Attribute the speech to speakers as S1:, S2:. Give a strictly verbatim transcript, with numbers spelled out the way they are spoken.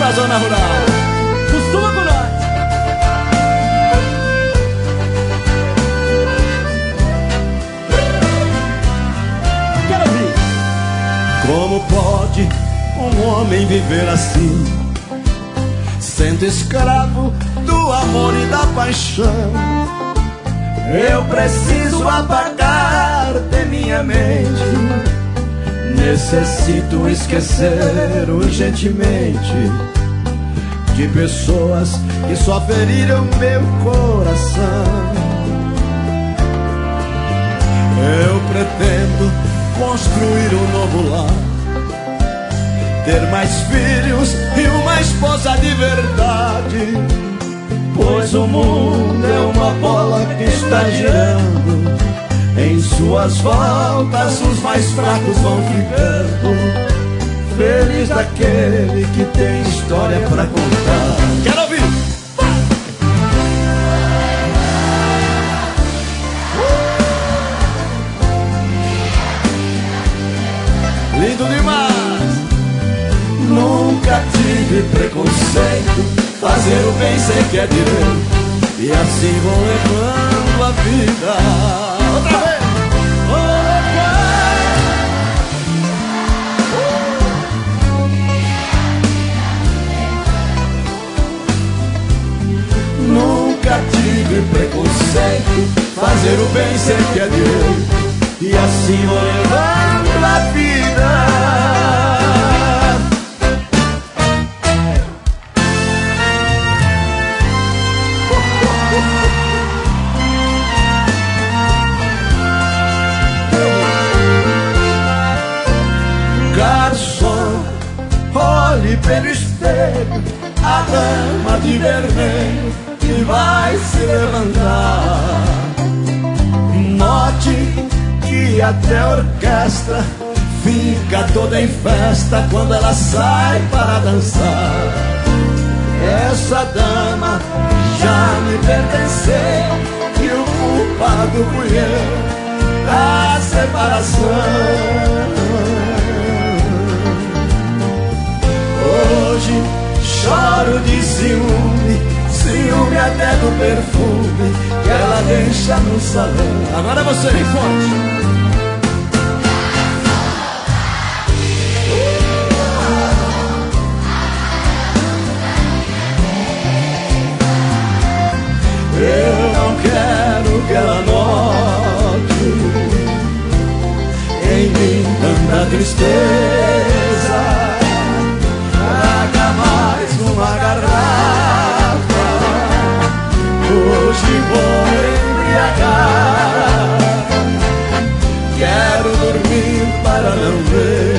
S1: da zona rural. Costuma com nós. Quero ouvir.
S2: Como pode um homem viver assim, sendo escravo do amor e da paixão? Eu preciso apagar de minha mente, necessito esquecer urgentemente de pessoas que só feriram meu coração. Eu pretendo construir um novo lar, ter mais filhos e uma esposa de verdade, pois o mundo é uma bola que está girando. Em suas voltas os mais fracos vão ficando. Feliz daquele que tem história pra contar.
S1: Quero ouvir.
S2: Lindo demais. Nunca tive preconceito, fazer o bem sei que é direito, e assim vou levando a vida.
S1: Outra vez.
S2: Nunca tive preconceito, fazer o bem sei que é direito, e assim vou levando a vida. Garçom, olhe pelo espelho a dama de vermelho que vai se levantar. Note que até a orquestra fica toda em festa quando ela sai para dançar. Essa dama já me pertenceu e o culpado fui eu da separação. Hoje choro de ciúme, ciúme até do perfume que ela deixa no salão.
S1: Agora você vem forte.
S2: Eu não quero que ela note em mim tanta tristeza. Traga mais uma garrafa, hoje vou embriagar. Quero dormir para não ver